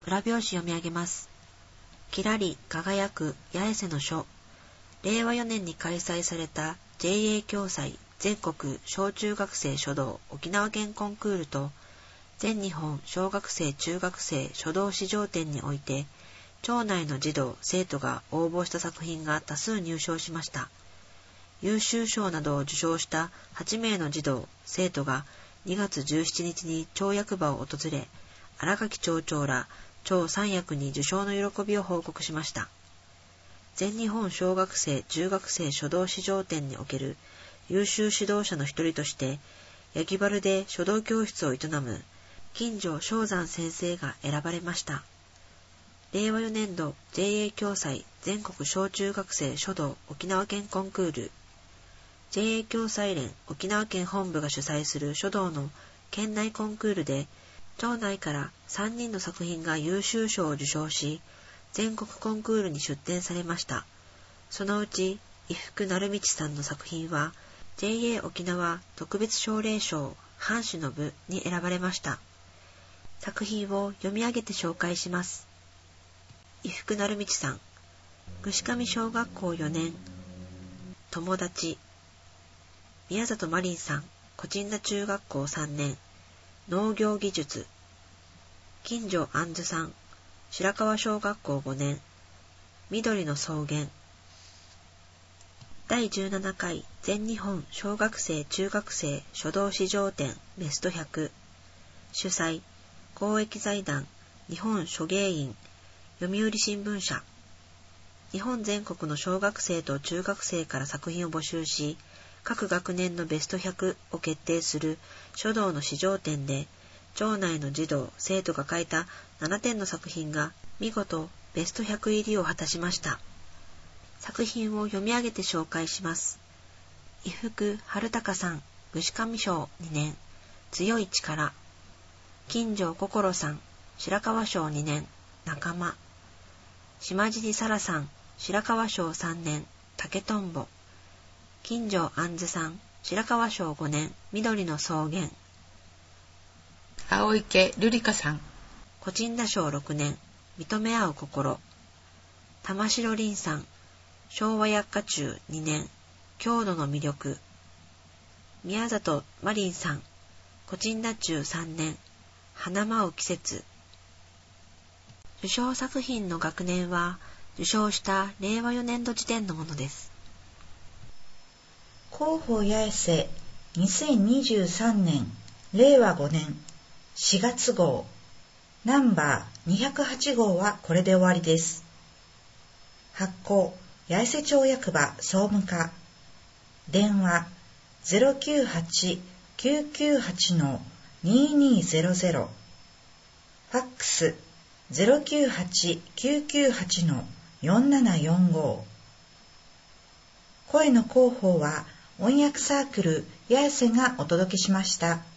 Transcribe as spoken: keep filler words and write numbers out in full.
裏表紙読み上げます。きらり輝く八重瀬の書。れいわよねんに開催された ジェイエー 共催全国小中学生書道沖縄県コンクールと全日本小学生中学生書道試乗展において、町内の児童生徒が応募した作品が多数入賞しました。優秀賞などを受賞したはちめいの児童生徒がにがつじゅうしちにちに町役場を訪れ、新垣町長ら町三役に受賞の喜びを報告しました。全日本小学生中学生書道試乗展における優秀指導者の一人として、ヤギバルで書道教室を営む金城正山先生が選ばれました。れいわよねんど ジェイエー 共催全国小中学生書道沖縄県コンクール、ジェイエー 共催連沖縄県本部が主催する書道の県内コンクールで、町内からさんにんの作品が優秀賞を受賞し、全国コンクールに出展されました。そのうち、伊福成道さんの作品は、ジェイエー 沖縄特別奨励賞藩主の部に選ばれました。作品を読み上げて紹介します。伊福成道さん、串上小学校よねん、友達。宮里マリンさん、小鎮田中学校さんねん、農業技術。金城杏珠さん、白川小学校ごねん、緑の草原。だいじゅうななかい全日本小学生中学生書道試乗展ベストひゃく。主催、公益財団日本書芸員読売新聞社。日本全国の小学生と中学生から作品を募集し、各学年のベストひゃくを決定する書道の試乗展で、町内の児童生徒が書いたななてんの作品が見事ベストひゃく入りを果たしました。作品を読み上げて紹介します。伊福春隆さん、串上小にねん、強い力。金城心さん、白川小にねん、仲間。島尻沙羅さん、白川小さんねん、竹とんぼ。金城杏珠さん、白川小ごねん、緑の草原。 青池瑠璃香さん、 小鎮田小ろくねん、認め合う心。玉城凛さん、昭和薬科中にねん、郷土の魅力。宮里マリンさん、小鎮田中さんねん、花舞う季節。受賞作品の学年は受賞したれいわよねんど時点のものです。 広報八重瀬にせんにじゅうさんねんれいわごねんしがつ号ナンバーにひゃくはち号はこれで終わりです。発行八重瀬町役場総務課。電話 ゼロきゅうはち きゅうきゅうはち ににゼロゼロ。ファックス ゼロきゅうはち きゅうきゅうはち よんななよんご。声の広報は音訳サークル八重瀬がお届けしました。